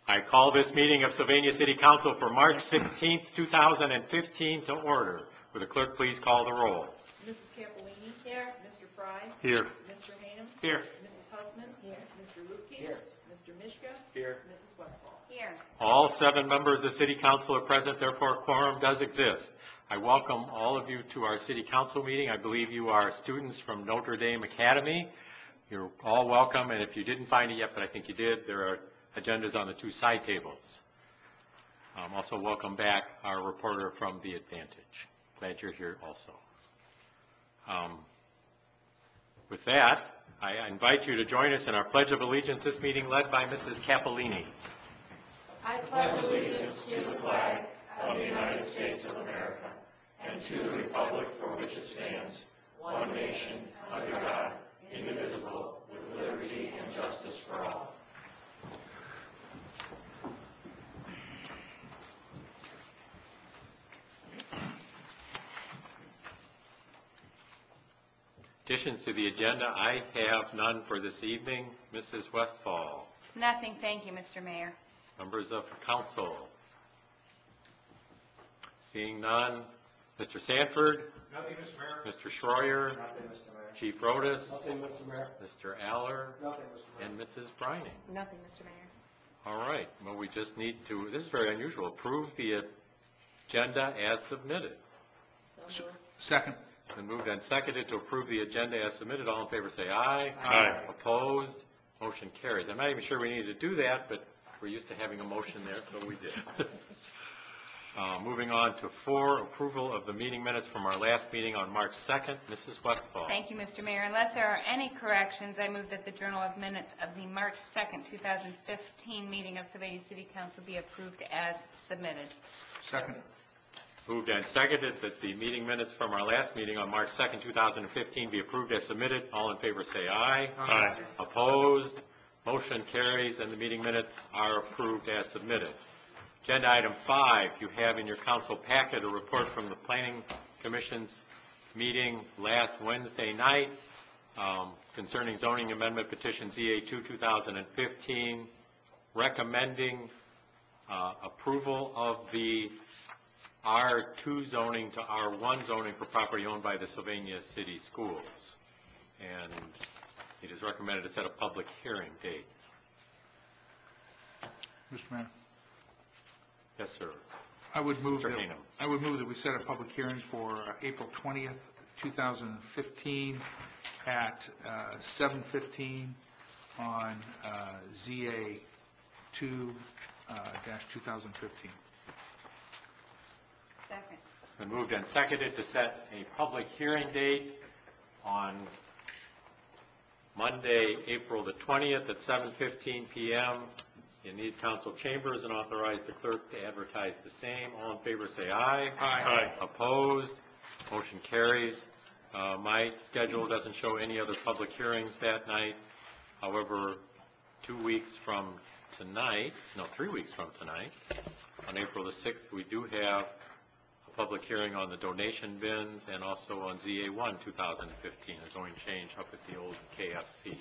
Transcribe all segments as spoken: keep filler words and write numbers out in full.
I call this meeting of Sylvania City Council for March sixteenth, two thousand fifteen to order. Will the clerk please call the roll? Missus Cappellini. Here. Mister Fry. Here. Mister Ham. Here. Missus Hussman. Here. Mister Lupke. Here. Mister Mishka. Here. Missus Westfall. Here. All seven members of City Council are present, therefore a quorum does exist. I welcome all of you to our City Council meeting. I believe you are students from Notre Dame Academy. You're all welcome, and if you didn't find it yet, but I think you did, there are agendas on the two side tables. Um, also welcome back our reporter from The Advantage. Glad you're here also. Um, with that, I invite you to join us in our Pledge of Allegiance, this meeting led by Missus Cappellini. I pledge allegiance to the flag of the United States of America and to the republic for which it stands, one nation, under God, indivisible, with liberty and justice for all. Additions to the agenda, I have none for this evening. Missus Westfall. Nothing, thank you, Mister Mayor. Members of council. Seeing none. Mister Sanford. Nothing, Mister Mayor. Mister Schroyer. Nothing, Mister Mayor. Chief Rodas. Nothing, Mister Mayor. Mister Aller. Nothing, Mister Mayor. And Missus Brining. Nothing, Mister Mayor. All right. Well, we just need to, this is very unusual, approve the agenda as submitted. So moved. Second. Been moved and seconded to approve the agenda as submitted. All in favor say aye. Aye. Opposed? Motion carries. I'm not even sure we needed to do that, but we're used to having a motion there, so we did. uh, moving on to four, approval of the meeting minutes from our last meeting on March second. Missus Westfall. Thank you, Mister Mayor. Unless there are any corrections, I move that the Journal of Minutes of the March second, two thousand fifteen meeting of Sylvania City Council be approved as submitted. Second. Moved and seconded that the meeting minutes from our last meeting on March second, two thousand fifteen be approved as submitted. All in favor say aye. Aye. Opposed? Motion carries and the meeting minutes are approved as submitted. Agenda item five, you have in your council packet a report from the Planning Commission's meeting last Wednesday night um, concerning zoning amendment petition Z A two, two thousand fifteen, recommending uh, approval of the R two zoning to R one zoning for property owned by the Sylvania City Schools. And it is recommended to set a public hearing date. Mister Mayor. Yes, sir. I would move Mister that, Haynem. I would move that we set a public hearing for uh, April twentieth, two thousand fifteen at uh, seven fifteen on uh, Z A two dash two thousand fifteen. Second. It's been moved and seconded to set a public hearing date on Monday, April the twentieth at seven fifteen p m in these council chambers, and authorize the clerk to advertise the same. All in favor say aye. Aye. Aye. Opposed? Motion carries. Uh, my schedule doesn't show any other public hearings that night. However, two weeks from tonight, no, three weeks from tonight, on April the sixth, we do have a public hearing on the donation bins and also on Z A one two thousand fifteen, a zoning change up at the old K F C.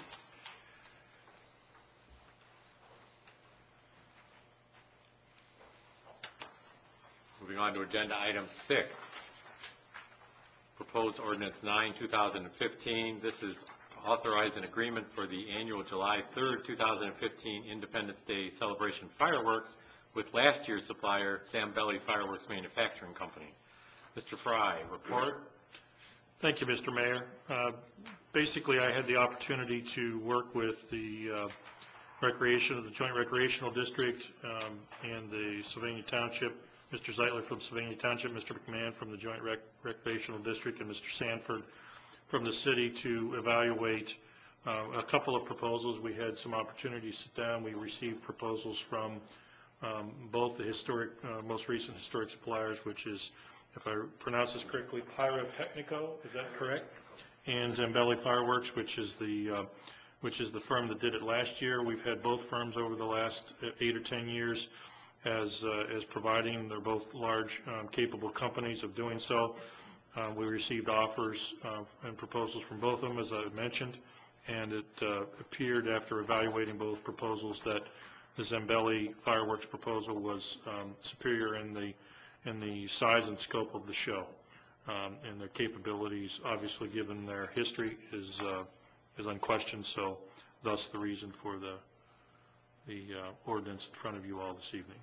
Moving on to agenda item six, proposed ordinance nine, two thousand fifteen. This is authorize an agreement for the annual July third, two thousand fifteen Independence Day celebration fireworks with last year's supplier, Zambelli Fireworks Manufacturing Company. Mister Fry, report. Thank you, Mister Mayor. Uh, basically, I had the opportunity to work with the uh, recreation, the Joint Recreational District, um, and the Sylvania Township, Mister Zeitler from Sylvania Township, Mister McMahon from the Joint Rec Recreational District, and Mister Sanford from the city to evaluate uh, a couple of proposals. We had some opportunity to sit down. We received proposals from um, both the historic, uh, most recent historic suppliers, which is, if I pronounce this correctly, Pyrotechnico, is that correct? And Zambelli Fireworks, which is the uh, which is the firm that did it last year. We've had both firms over the last eight or ten years as uh, as providing. They're both large, um, capable companies of doing so. Uh, we received offers uh, and proposals from both of them, as I mentioned, and it uh, appeared after evaluating both proposals that the Zambelli fireworks proposal was um, superior in the, in the size and scope of the show. Um, and their capabilities, obviously given their history, is, uh, is unquestioned, so thus the reason for the, the uh, ordinance in front of you all this evening.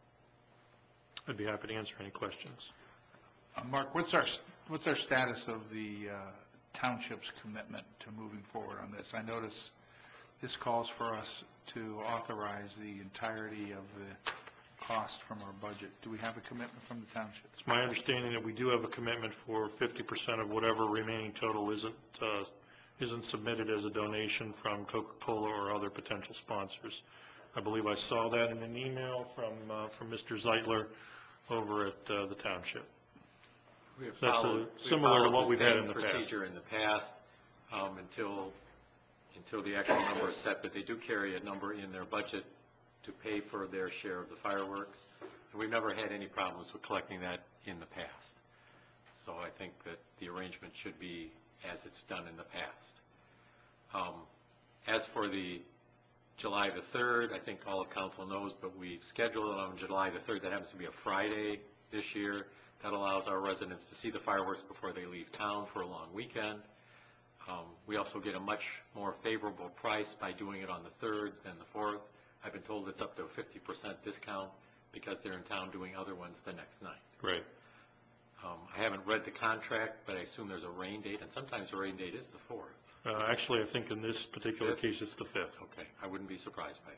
I'd be happy to answer any questions. Uh, Mark, what's our, what's our status of the uh, township's commitment to moving forward on this? I notice this calls for us to authorize the entirety of the cost from our budget. Do we have a commitment from the township? It's my understanding that we do have a commitment for fifty percent of whatever remaining total isn't, uh, isn't submitted as a donation from Coca-Cola or other potential sponsors. I believe I saw that in an email from, uh, from Mister Zeitler over at uh, the township. We have That's, uh, followed- we similar to followed what the we've had same in the past. procedure in the past, um, until, until the actual number is set, but they do carry a number in their budget to pay for their share of the fireworks. And we've never had any problems with collecting that in the past. So I think that the arrangement should be as it's done in the past. Um, as for the July the third, I think all of council knows, but we scheduled it on July the third. That happens to be a Friday this year. That allows our residents to see the fireworks before they leave town for a long weekend. Um, we also get a much more favorable price by doing it on the third than the fourth. I've been told it's up to a fifty percent discount because they're in town doing other ones the next night. Right. Um, I haven't read the contract, but I assume there's a rain date, and sometimes the rain date is the fourth. Uh, actually, I think in this particular Fifth? case, it's the fifth. Okay, I wouldn't be surprised by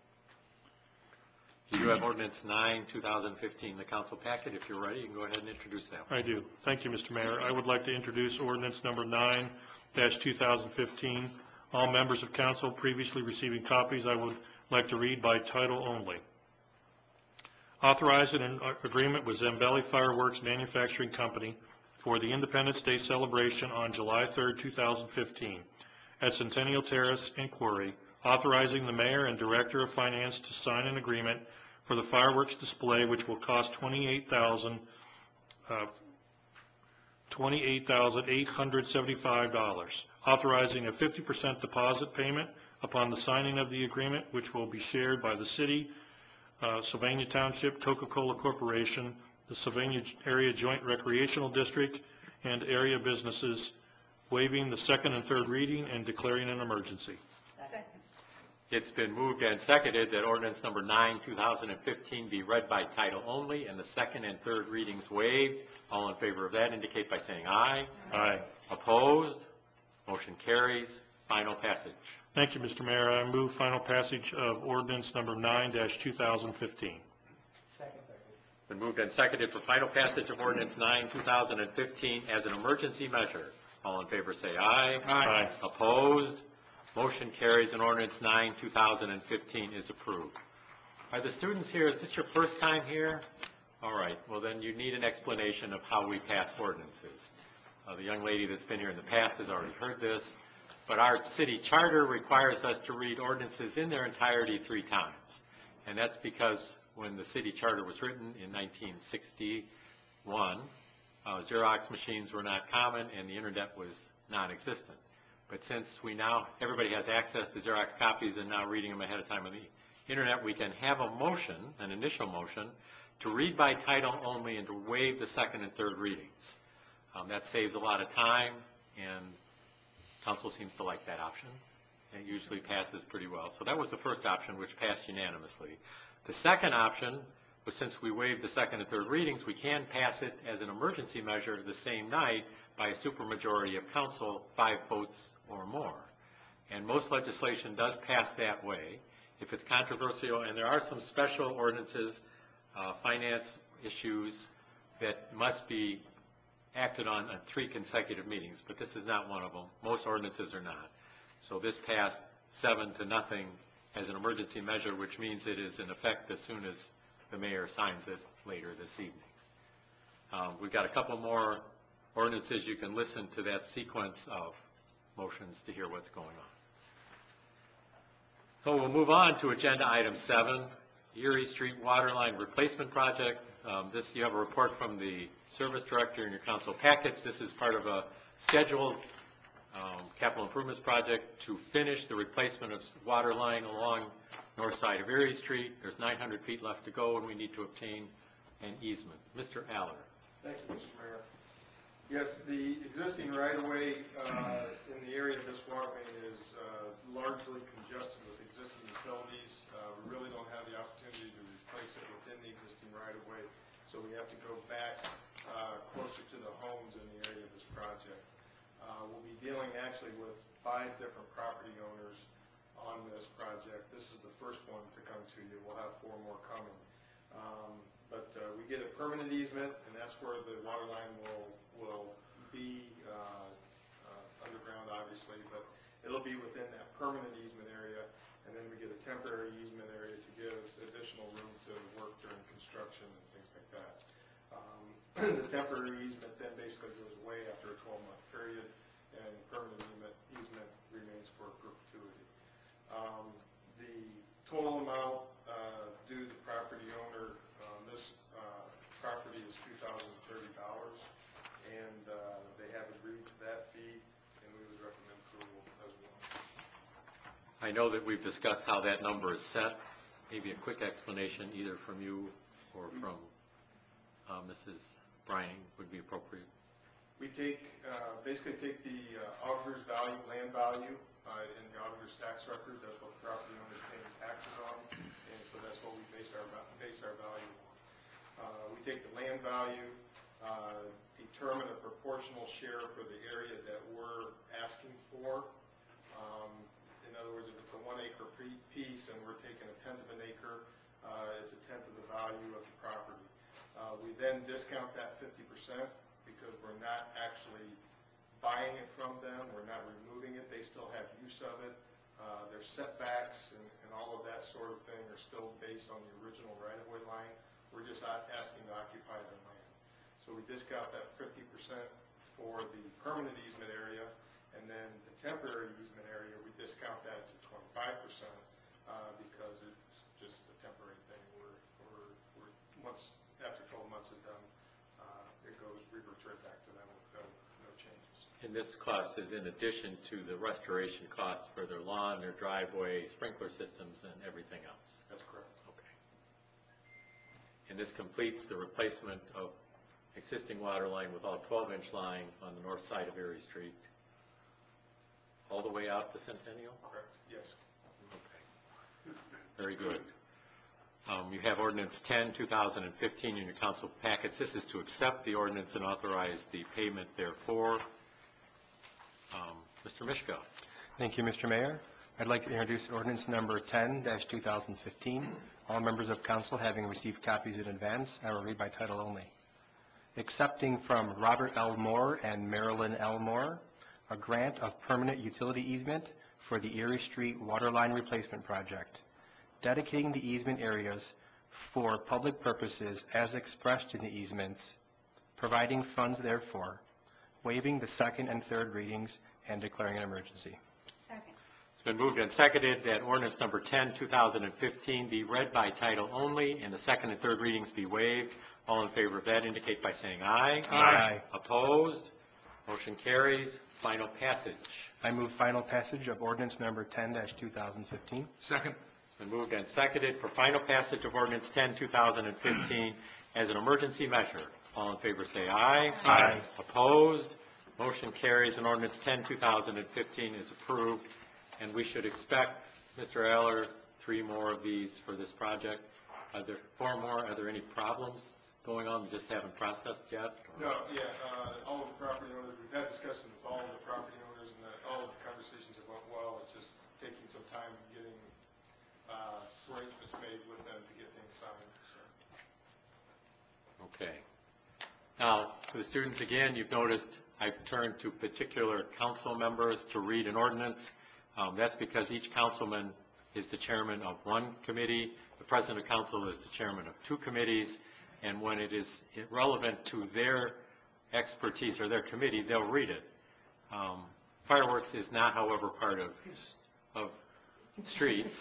that. You do have ordinance nine, two thousand fifteen, the council packet. If you're ready, you can go ahead and introduce that one. I do. Thank you, Mister Mayor. I would like to introduce ordinance number nine two thousand fifteen. All members of council previously receiving copies, I would like to read by title only. Authorizing an agreement with Zambelli Fireworks Manufacturing Company for the Independence Day celebration on July third, two thousand fifteen at Centennial Terrace in Quarry, authorizing the mayor and director of finance to sign an agreement for the fireworks display, which will cost twenty-eight thousand dollars uh, twenty-eight thousand eight hundred seventy-five dollars, authorizing a fifty percent deposit payment upon the signing of the agreement, which will be shared by the city, uh, Sylvania Township, Coca-Cola Corporation, the Sylvania Area Joint Recreational District, and area businesses, waiving the second and third reading and declaring an emergency. Second. It's been moved and seconded that ordinance number nine, two thousand fifteen be read by title only and the second and third readings waived. All in favor of that indicate by saying aye. Aye. Opposed? Motion carries. Final passage. Thank you, Mister Mayor. I move final passage of ordinance number nine two thousand fifteen. Been moved and seconded for final passage of ordinance nine, two thousand fifteen as an emergency measure. All in favor say aye. Aye. Opposed? Motion carries and ordinance nine, two thousand fifteen is approved. Are the students here, is this your first time here? All right, well then you need an explanation of how we pass ordinances. Uh, the young lady that's been here in the past has already heard this, but our city charter requires us to read ordinances in their entirety three times. And that's because when the city charter was written in nineteen sixty-one, uh, Xerox machines were not common and the internet was non-existent. But since we now, everybody has access to Xerox copies and now reading them ahead of time on the internet, we can have a motion, an initial motion, to read by title only and to waive the second and third readings. Um, that saves a lot of time, and council seems to like that option. It usually passes pretty well. So that was the first option, which passed unanimously. The second option was, since we waived the second and third readings, we can pass it as an emergency measure the same night by a supermajority of council, five votes or more. And most legislation does pass that way. If it's controversial, and there are some special ordinances, uh, finance issues that must be acted on on three consecutive meetings, but this is not one of them. Most ordinances are not. So this passed seven to nothing as an emergency measure, which means it is in effect as soon as the mayor signs it later this evening. Um, we've got a couple more ordinances. You can listen to that sequence of motions to hear what's going on. So we'll move on to agenda item seven, Erie Street Waterline Replacement Project. Um, this, you have a report from the service director in your council packets. This is part of a scheduled um, capital improvements project to finish the replacement of water line along north side of Erie Street. There's nine hundred feet left to go, and we need to obtain an easement. Mister Aller. Thank you, Mister Mayor. Yes, the existing right-of-way uh, in the area of this water main is uh, largely congested with existing utilities. Uh, We really don't have the opportunity to replace it within the existing right-of-way, so we have to go back uh, closer to the homes in the area of this project. Uh, We'll be dealing actually with five different property owners on this project. This is the first one to come to you. We'll have four more coming. Um, But uh, we get a permanent easement, and that's where the water line will, will be uh, uh, underground, obviously, but it'll be within that permanent easement area, and then we get a temporary easement area to give additional room to work during construction and things like that. Um, The temporary easement then basically goes away after a twelve-month period, and permanent easement, easement remains for perpetuity. Um, The total amount uh, due to the property owner on this uh, property is two thousand thirty dollars, and uh, they have agreed to that fee, and we would recommend approval as well. I know that we've discussed how that number is set. Maybe a quick explanation either from you or from uh, Missus Brining would be appropriate. We take, uh, basically take the uh, auditor's value, land value, uh, in the auditor's tax records. That's what the property owner is paying taxes on, and so that's what we base our, va- base our value on. Uh, We take the land value, uh, determine a proportional share for the area that we're asking for. Um, In other words, if it's a one acre pre- piece and we're taking a tenth of an acre, uh, it's a tenth of the value of the property. Uh, We then discount that fifty percent because we're not actually buying it from them, we're not removing it, they still have use of it. Uh, Their setbacks and, and all of that sort of thing are still based on the original right-of-way line. We're just not asking to occupy their land. So we discount that fifty percent for the permanent easement area, and then the temporary easement area, we discount that to twenty-five percent uh, because it's just a temporary thing. We're, we're, we're once, after twelve months is done, uh, it goes, reverts right back to them with no, no changes. And this cost is in addition to the restoration cost for their lawn, their driveway, sprinkler systems, and everything else. That's correct. Okay. And this completes the replacement of existing water line with all twelve inch line on the north side of Erie Street, all the way out to Centennial? Correct, yes. Okay. Very good. Um, You have ordinance ten, two thousand fifteen in your council packets. This is to accept the ordinance and authorize the payment therefore. Um, Mister Mishka. Thank you, Mister Mayor. I'd like to introduce ordinance number ten two thousand fifteen. All members of council having received copies in advance, I will read by title only. Accepting from Robert L. Moore and Marilyn L. Moore a grant of permanent utility easement for the Erie Street Waterline Replacement Project, dedicating the easement areas for public purposes as expressed in the easements, providing funds therefore, waiving the second and third readings, and declaring an emergency. Second. It's been moved and seconded that ordinance number ten, two thousand fifteen be read by title only and the second and third readings be waived. All in favor of that indicate by saying aye. Aye. Opposed? Motion carries. Final passage. I move final passage of ordinance number ten two thousand fifteen. Second. It's been moved and seconded for final passage of ordinance ten, two thousand fifteen as an emergency measure. All in favor say aye. Aye. Opposed? Motion carries, and ordinance ten, two thousand fifteen is approved. And we should expect, Mister Eller, three more of these for this project. Are there four more? Are there any problems going on we just haven't processed yet? or- No, yeah, uh, all of the property owners, we've had discussions with all of the property owners, and that all of the conversations have went well. It's just taking some time getting uh, arrangements made with them to get things signed, so. Okay. Now, for the students, again, you've noticed I've turned to particular council members to read an ordinance. Um, That's because each councilman is the chairman of one committee, the president of council is the chairman of two committees, and when it is relevant to their expertise or their committee, they'll read it. Um, Fireworks is not, however, part of, of streets.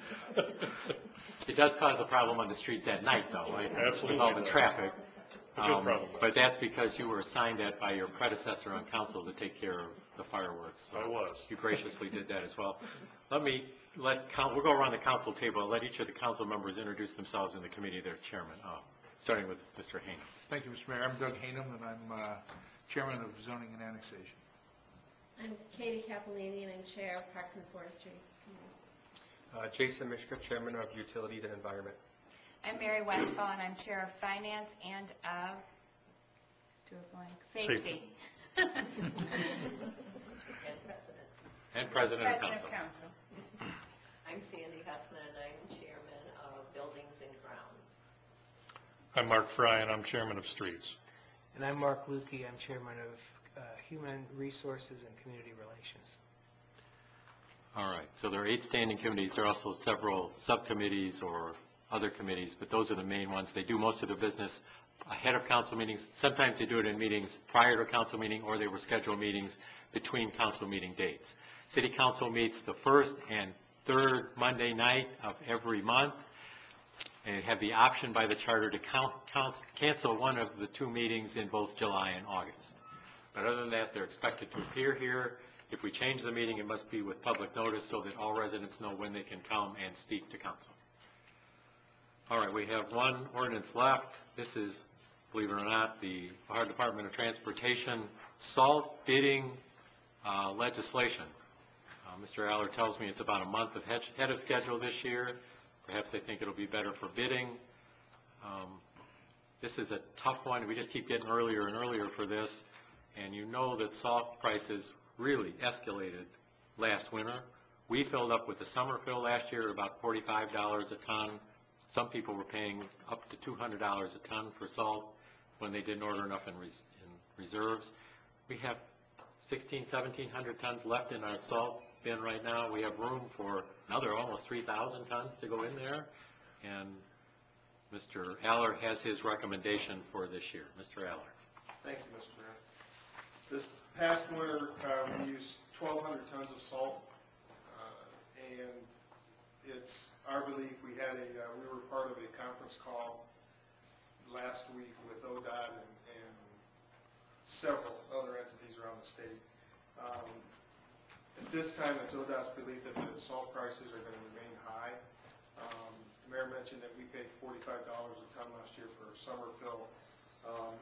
It does cause a problem on the streets at night, though, right? Absolutely. With all the traffic. A good Um, problem. But that's because you were assigned that by your predecessor on council to take care of the fireworks. So I was. You graciously did that as well. Let me let, coun- we'll go around the council table, and let each of the council members introduce themselves and the committee they're chairman of, starting with Mister Hayner. Thank you, Mister Mayor. I'm Doug Hanem, and I'm uh, Chairman of Zoning and Annexation. I'm Katie Capellini, and I'm Chair of Parks and Forestry Committee. Uh, Jason Mishka, Chairman of Utilities and Environment. I'm Mary Westfall, and I'm Chair of Finance and of, let's do a blank, Safety. And President. And President of President Council. of Council. I'm Sandy Hussman, and I'm Chairman of Buildings and Grounds. I'm Mark Fry, and I'm Chairman of Streets. And I'm Mark Lukey. I'm Chairman of uh, Human Resources and Community Relations. All right, so there are eight standing committees. There are also several subcommittees or other committees, but those are the main ones. They do most of their business ahead of council meetings. Sometimes they do it in meetings prior to a council meeting, or they were scheduled meetings between council meeting dates. City council meets the first and third Monday night of every month, and have the option by the charter to count, count, cancel one of the two meetings in both July and August. But other than that, they're expected to appear here. If we change the meeting, it must be with public notice so that all residents know when they can come and speak to council. All right, we have one ordinance left. This is, believe it or not, the Ohio Department of Transportation salt bidding uh, legislation. Uh, Mister Aller tells me it's about a month ahead ahead of schedule this year. Perhaps they think it'll be better for bidding. Um, This is a tough one. We just keep getting earlier and earlier for this. And you know that salt prices really escalated last winter. We filled up with the summer fill last year about forty-five dollars a ton. Some people were paying up to two hundred dollars a ton for salt when they didn't order enough in, res in reserves. We have sixteen, seventeen hundred tons left in our salt bin right now. We have room for another almost three thousand tons to go in there. And Mister Aller has his recommendation for this year. Mister Aller. Thank you, Mister Mayor. This past winter, uh, we used twelve hundred tons of salt, uh, and it's our belief, we had a, uh, we were part of a conference call last week with O D O T and, and several other entities around the state. Um, at this time, it's O D O T's belief that the salt prices are going to remain high. Um, the Mayor mentioned that we paid forty-five dollars a ton last year for a summer fill. Um,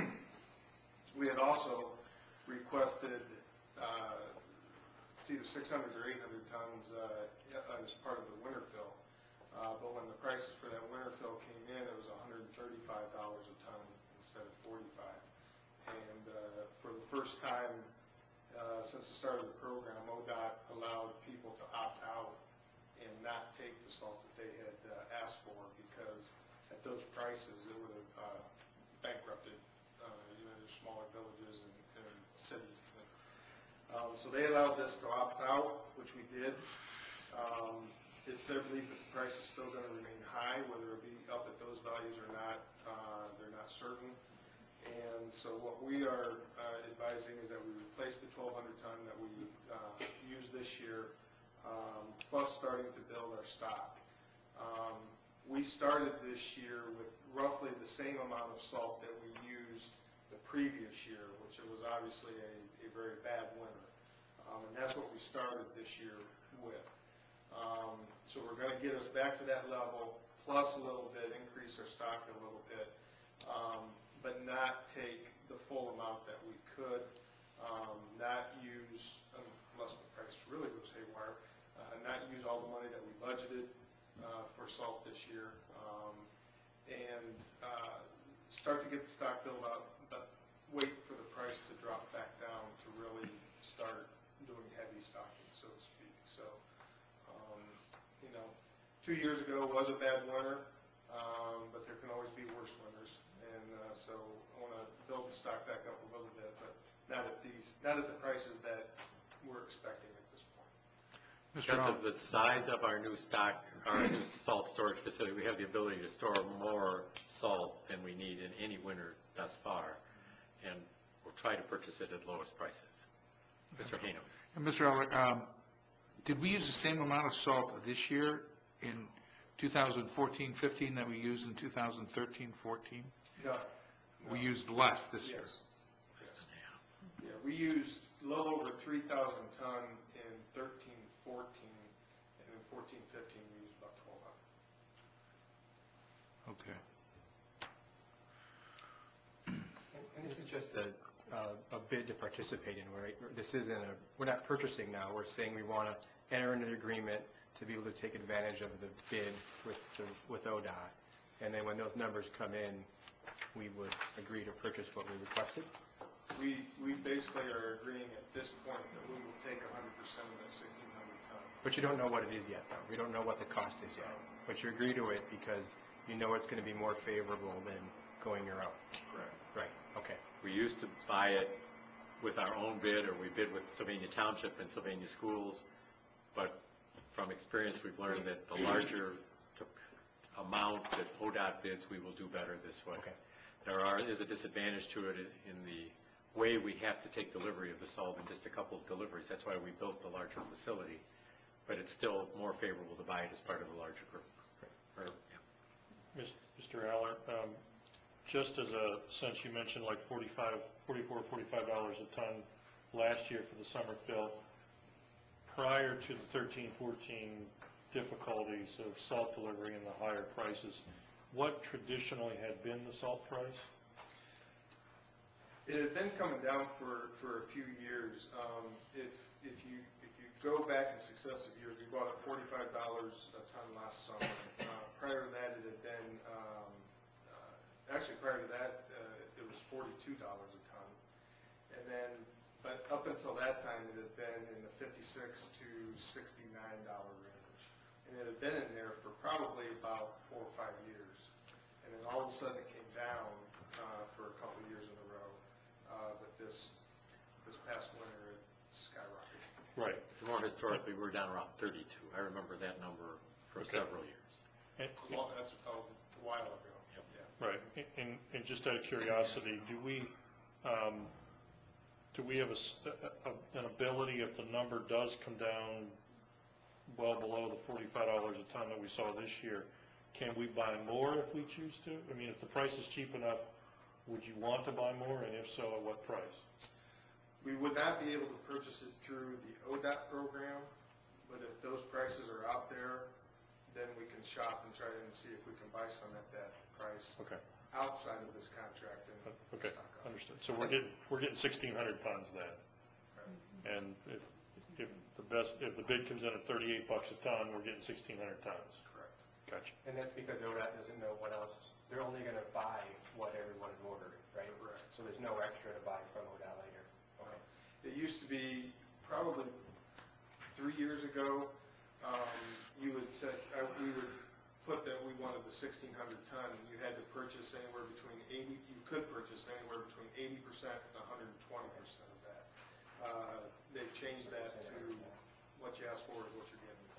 we had also requested uh, it's either six hundred or eight hundred tons uh, as part of the winter fill. Uh, but when the prices for that winter fill came in, it was one hundred thirty-five dollars a ton instead of forty-five dollars. And uh, for the first time uh, since the start of the program, O D O T allowed people to opt out and not take the salt that they had uh, asked for, because at those prices it would have uh, bankrupted uh, you know, their smaller villages and, and cities. Um, so they allowed us to opt out, which we did. Um, it's their belief that the price is still going to remain high, whether it be up at those values or not, uh, they're not certain. And so what we are uh, advising is that we replace the twelve hundred ton that we uh, used this year, um, plus starting to build our stock. Um, we started this year with roughly the same amount of salt that we used the previous year, which it was obviously a, a very bad winter. Um, and that's what we started this year with. Um, so we're going to get us back to that level, plus a little bit, increase our stock a little bit, um, but not take the full amount that we could, um, not use, unless the price really goes haywire, uh, not use all the money that we budgeted uh, for salt this year, um, and uh, start to get the stock built up, but wait for the price to drop back down to really start doing heavy stocking, so to speak. So, um, you know, two years ago was a bad winter, um, but there can always be worse winters, and uh, so I want to build the stock back up a little bit, but not at these, not at the prices that we're expecting at this point. Mister Because Al- of the size of our new stock, our new salt storage facility, we have the ability to store more salt than we need in any winter thus far, and we'll try to purchase it at lowest prices. Mister Hanem. And Mister Eller, um, did we use the same amount of salt this year in two thousand fourteen fifteen that we used in two thousand thirteen fourteen? No. We no. used less this year. Yes. Yes. Yeah, we used a little over three thousand ton in thirteen fourteen, and in fourteen, fifteen, we used about twelve hundred. Okay. And this is just a, a a bid to participate in, right? This isn't a, we're not purchasing now, we're saying we want to enter into an agreement to be able to take advantage of the bid with, the- with O D O T. And then when those numbers come in, we would agree to purchase what we requested? We, we basically are agreeing at this point that we will take one hundred percent of that sixteen hundred ton. But you don't know what it is yet, though. We don't know what the cost is yet. But you agree to it because you know it's going to be more favorable than going your own. Correct. Right, okay. We used to buy it with our own bid, or we bid with Sylvania Township and Sylvania Schools, but from experience, we've learned that the larger amount that O D O T bids, we will do better this way. Okay. There are, is a disadvantage to it in the way we have to take delivery of the salt in just a couple of deliveries. That's why we built the larger facility, but it's still more favorable to buy it as part of the larger group. Or, yeah. Mister Aller, um, just as a, since you mentioned like forty-five, forty-four, forty-five dollars a ton last year for the summer fill, prior to the thirteen, fourteen difficulties of salt delivery and the higher prices, what traditionally had been the salt price? It had been coming down for, for a few years. Um, if, if you, if you go back in successive years, we bought at forty-five dollars a ton last summer. Uh, prior to that, it had been, um, uh, actually prior to that, uh, it was forty-two dollars a ton. And then, but up until that time, it had been in the fifty-six to sixty-nine dollar range. And it had been in there for probably about four or five years. And then all of a sudden it came down uh, for a couple of years in a row. Uh, but this this past winter it skyrocketed. Right. More historically, we're down around thirty-two. I remember that number for Okay. several years. And, Well, that's a while ago. Yep. Yeah. right. And, and just out of curiosity, do we, um, do we have a s a, an ability, if the number does come down well below the forty-five dollars a ton that we saw this year, can we buy more if we choose to? I mean, if the price is cheap enough, would you want to buy more, and if so, at what price? We would not be able to purchase it through the O D O T program, but if those prices are out there, then we can shop and try and see if we can buy some at that price Okay. outside of this contract and Okay, stock up. understood. So we're getting, we're getting sixteen hundred tons then. And if, if the best, if the bid comes in at thirty-eight bucks a ton, we're getting sixteen hundred tons. Correct. Gotcha. And that's because O D O T doesn't know what else, they're only going to buy what everyone had ordered, right? Correct. So there's no extra to buy from O D O T later. Okay. It used to be probably three years ago, um, you would say, uh, we would put that we wanted the sixteen hundred ton, and you had to purchase anywhere between eighty, you could purchase anywhere between eighty percent and one hundred twenty percent of that. Uh, they've changed that to what you ask for is what you're getting.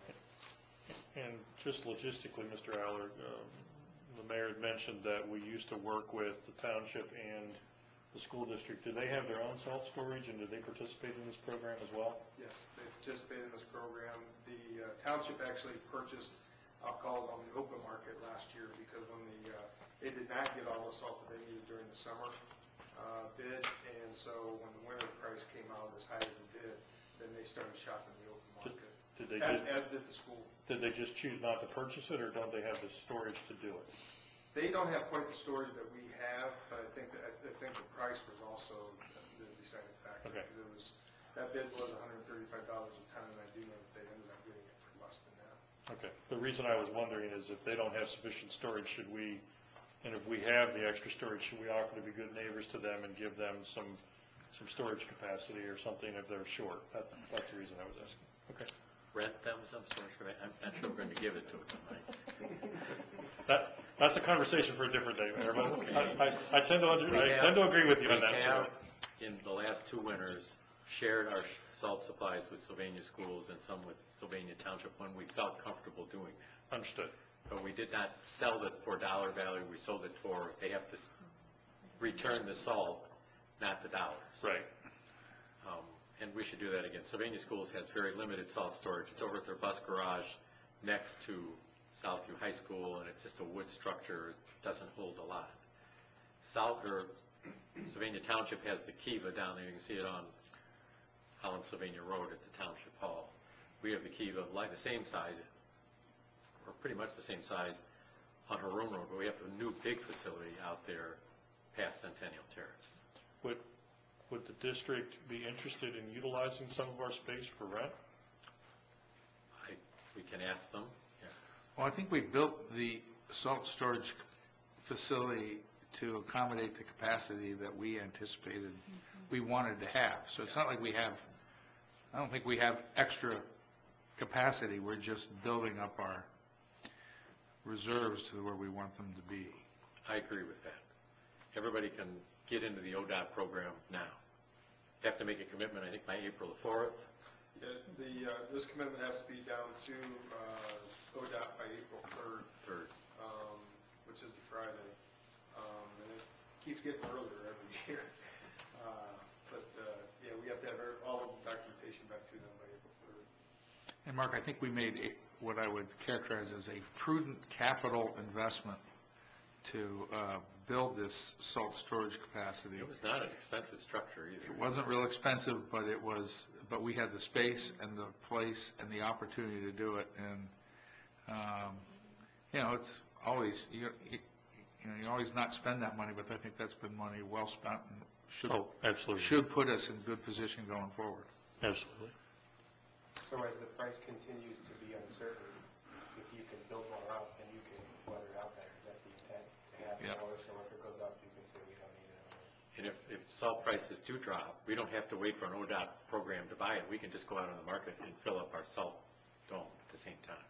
And just logistically, Mister Aller, um, the mayor had mentioned that we used to work with the township and the school district. Do they have their own salt storage, and do they participate in this program as well? Yes, they participated in this program. The uh, township actually purchased, I'll call it on the open market last year, because when the, uh, they did not get all the salt that they needed during the summer uh, bid, and so when the winter price came out as high as it did, then they started shopping the open market. Did they As, just, as did the school. did they just choose not to purchase it, or don't they have the storage to do it? They don't have quite the storage that we have, but I think that, I think the price was also the deciding factor. Okay. Because it was, that bid was one hundred thirty-five dollars a ton, and I do know that they ended up getting it for less than that. Okay. The reason I was wondering is if they don't have sufficient storage, should we, and if we have the extra storage, should we offer to be good neighbors to them and give them some, some storage capacity or something if they're short? That's, that's the reason I was asking. Okay. Rent them some sort of, I'm not sure we're going to give it to them tonight. That, that's a conversation for a different day, Mayor, but I, I, I tend to, under- We I have- tend to agree with you on that. We have, in the last two winters, shared our salt supplies with Sylvania Schools and some with Sylvania Township when we felt comfortable doing that. Understood. But we did not sell it for dollar value, we sold it for, they have to s- return the salt, not the dollars. Right. Um, And we should do that again. Sylvania Schools has very limited salt storage. It's over at their bus garage next to Southview High School, and it's just a wood structure. It doesn't hold a lot. South, or Sylvania Township has the Kiva down there. You can see it on Holland Sylvania Road at the Township Hall. We have the Kiva, like the same size, pretty much the same size on Haroon Road, but we have a new big facility out there past Centennial Terrace. Would, would the district be interested in utilizing some of our space for rent? I, we can ask them, yes. Well, I think we built the salt storage facility to accommodate the capacity that we anticipated we wanted to have. So it's not like we have, I don't think we have extra capacity. We're just building up our reserves to where we want them to be. I agree with that. Everybody can get into the O D O T program now. Have to make a commitment, I think, by April the fourth. Yeah, the, uh, this commitment has to be down to uh, O D O T by April third, Third. um, which is the Friday. Um, and it keeps getting earlier every year. Uh, but, uh, yeah, we have to have our- all of the documentation back to them by April third. And Mark, I think we made a, what I would characterize as a prudent capital investment to uh, build this salt storage capacity. It was not an expensive structure either. It wasn't real expensive, but it was, but we had the space and the place and the opportunity to do it. And, um, you know, it's always, you, you, you know, you always not spend that money, but I think that's been money well spent and should, Oh, absolutely. should put us in good position going forward. Absolutely. So as the price continues to be uncertain, if you can build more out, then you can weather it out better. Is that the intent, to have Yeah. more, so if it goes up, you can say we don't need it anymore? And if, if salt prices do drop, we don't have to wait for an O D O T program to buy it. We can just go out on the market and fill up our salt dome at the same time.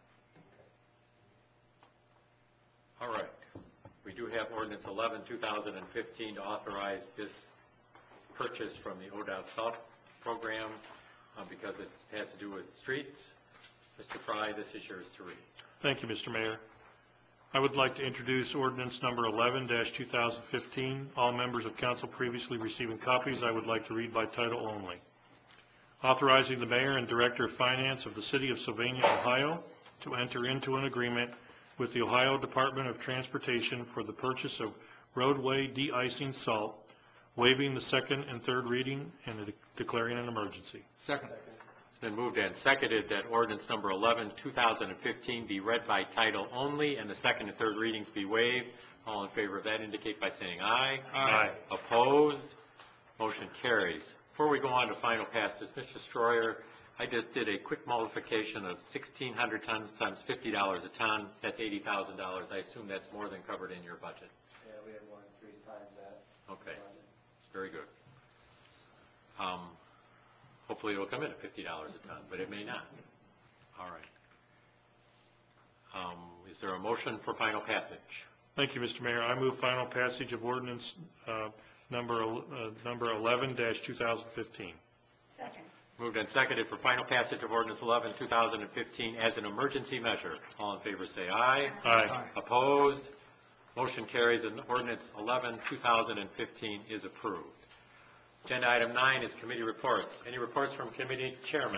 All right. We do have ordinance eleven, two thousand fifteen to authorize this purchase from the O D O T salt program uh, because it has to do with streets. Mister Fry, this is yours to read. Thank you, Mister Mayor. I would like to introduce ordinance number eleven two thousand fifteen. All members of council previously receiving copies, I would like to read by title only. Authorizing the mayor and director of finance of the city of Sylvania, Ohio, to enter into an agreement with the Ohio Department of Transportation for the purchase of roadway de-icing salt, waiving the second and third reading and declaring an emergency. Second. It's been moved and seconded that ordinance number eleven, two thousand fifteen be read by title only and the second and third readings be waived. All in favor of that indicate by saying aye. Aye. Opposed? Motion carries. Before we go on to final passage, Mister Stroyer, I just did a quick multiplication of sixteen hundred tons times fifty dollars a ton. That's eighty thousand dollars. I assume that's more than covered in your budget. Yeah, we have more than three times that. Okay, very good. Um, hopefully it'll come in at fifty dollars a ton, but it may not. All right. Um, is there a motion for final passage? Thank you, Mister Mayor. I move final passage of ordinance uh, number uh, number eleven two thousand fifteen. Second. Moved and seconded for final passage of ordinance eleven, two thousand fifteen as an emergency measure. All in favor say aye. Aye. Opposed? Motion carries and ordinance eleven, two thousand fifteen is approved. Agenda item nine is committee reports. Any reports from committee chairman?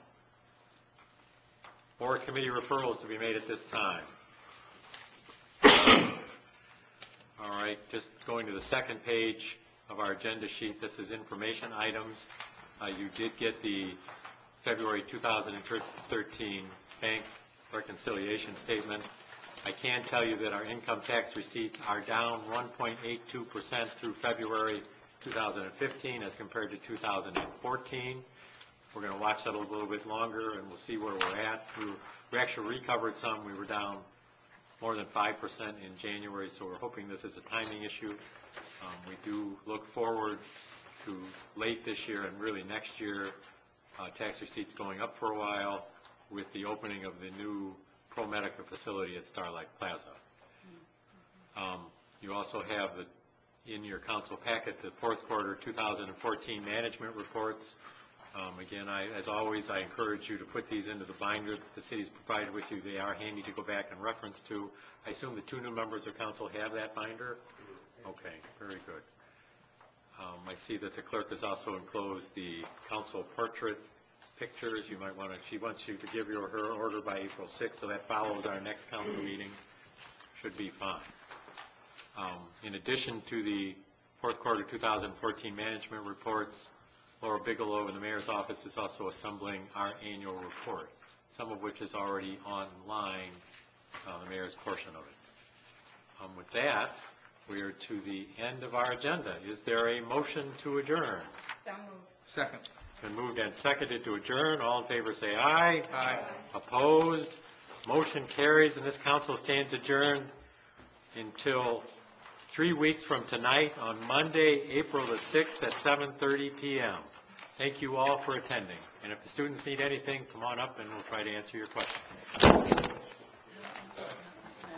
Or committee referrals to be made at this time? All right, just going to the second page of our agenda sheet, this is information items. Uh, you did get the February two thousand thirteen bank reconciliation statement. I can tell you that our income tax receipts are down one point eight two percent through February two thousand fifteen as compared to two thousand fourteen. We're going to watch that a little bit longer and we'll see where we're at. We, were, we actually recovered some. We were down more than five percent in January, so we're hoping this is a timing issue. Um, we do look forward to late this year and really next year, uh, tax receipts going up for a while with the opening of the new ProMedica facility at Starlight Plaza. Um, you also have the, in your council packet the fourth quarter two thousand fourteen management reports. Um, again, I, as always, I encourage you to put these into the binder that the city's provided with you. They are handy to go back and reference to. I assume the two new members of council have that binder? Okay, very good. Um, I see that the clerk has also enclosed the council portrait pictures. You might want to, she wants you to give your, her order by April sixth, so that follows our next council meeting. Should be fine. Um, in addition to the fourth quarter two thousand fourteen management reports, Laura Bigelow in the mayor's office is also assembling our annual report, some of which is already online uh, the mayor's portion of it. Um, With that, we are to the end of our agenda. Is there a motion to adjourn? So moved. Second. Been moved and seconded to adjourn. All in favor say aye. Aye. Opposed? Motion carries, and this council stands adjourned until three weeks from tonight on Monday, April the sixth at seven thirty p m Thank you all for attending. And if the students need anything, come on up and we'll try to answer your questions.